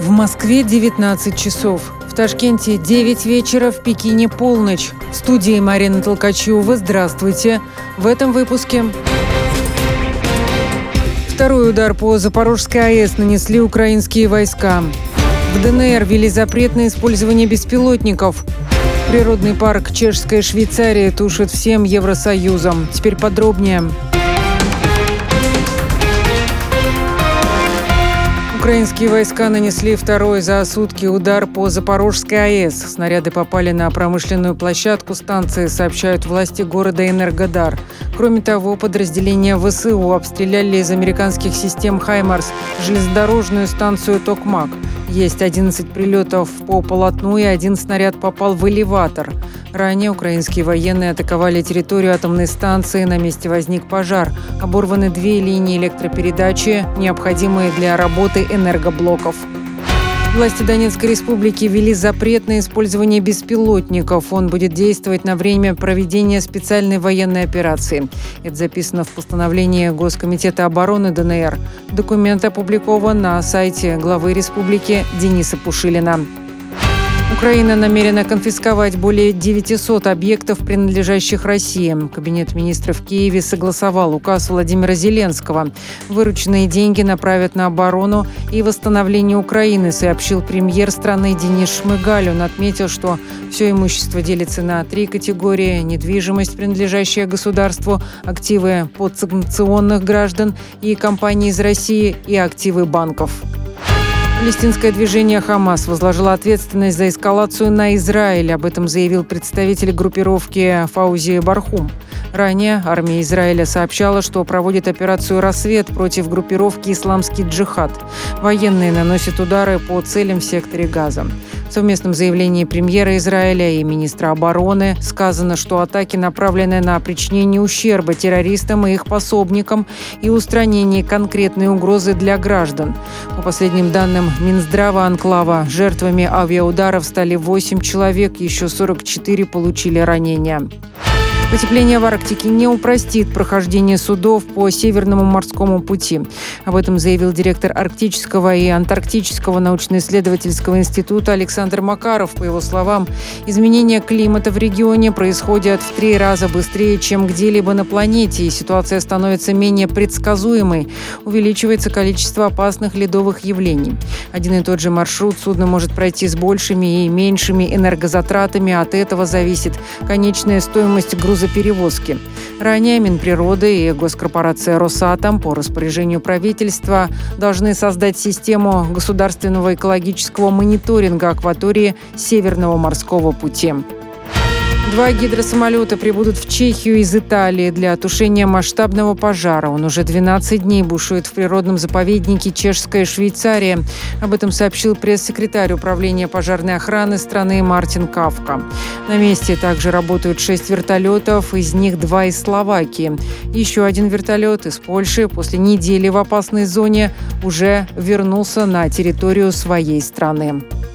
В Москве 19 часов. В Ташкенте 9 вечера, в Пекине полночь. В студии Марина Толкачева. Здравствуйте. В этом выпуске. Второй удар по Запорожской АЭС нанесли украинские войска. В ДНР ввели запрет на использование беспилотников. Природный парк Чешская Швейцария тушит всем Евросоюзом. Теперь подробнее. Украинские войска нанесли второй за сутки удар по Запорожской АЭС. Снаряды попали на промышленную площадку станции, сообщают власти города Энергодар. Кроме того, подразделения ВСУ обстреляли из американских систем «Хаймарс» железнодорожную станцию «Токмак». Есть 11 прилетов по полотну, и один снаряд попал в элеватор. Ранее украинские военные атаковали территорию атомной станции. На месте возник пожар. Оборваны 2 линии электропередачи, необходимые для работы энергоблоков. Власти Донецкой республики ввели запрет на использование беспилотников. Он будет действовать на время проведения специальной военной операции. Это записано в постановлении Госкомитета обороны ДНР. Документ опубликован на сайте главы республики Дениса Пушилина. Украина намерена конфисковать более 900 объектов, принадлежащих России. Кабинет министров в Киеве согласовал указ Владимира Зеленского. Вырученные деньги направят на оборону и восстановление Украины, сообщил премьер страны Денис Шмыгаль. Он отметил, что все имущество делится на 3 категории: недвижимость, принадлежащая государству, активы подсанкционных граждан и компаний из России и активы банков. Палестинское движение «Хамас» возложило ответственность за эскалацию на Израиль. Об этом заявил представитель группировки Фаузи Бархум. Ранее армия Израиля сообщала, что проводит операцию «Рассвет» против группировки «Исламский джихад». Военные наносят удары по целям в секторе Газа. В совместном заявлении премьера Израиля и министра обороны сказано, что атаки направлены на причинение ущерба террористам и их пособникам и устранение конкретной угрозы для граждан. По последним данным Минздрава анклава, жертвами авиаударов стали 8 человек, еще 44 получили ранения. Потепление в Арктике не упростит прохождение судов по Северному морскому пути. Об этом заявил директор Арктического и Антарктического научно-исследовательского института Александр Макаров. По его словам, изменения климата в регионе происходят в 3 раза быстрее, чем где-либо на планете, и ситуация становится менее предсказуемой. Увеличивается количество опасных ледовых явлений. Один и тот же маршрут судно может пройти с большими и меньшими энергозатратами. От этого зависит конечная стоимость грузоперевозки. Ранее Минприроды и госкорпорация «Росатом» по распоряжению правительства должны создать систему государственного экологического мониторинга акватории Северного морского пути. 2 гидросамолета прибудут в Чехию из Италии для тушения масштабного пожара. Он уже 12 дней бушует в природном заповеднике Чешская Швейцария. Об этом сообщил пресс-секретарь управления пожарной охраны страны Мартин Кавка. На месте также работают 6 вертолетов, из них 2 из Словакии. Еще один вертолет из Польши после недели в опасной зоне уже вернулся на территорию своей страны.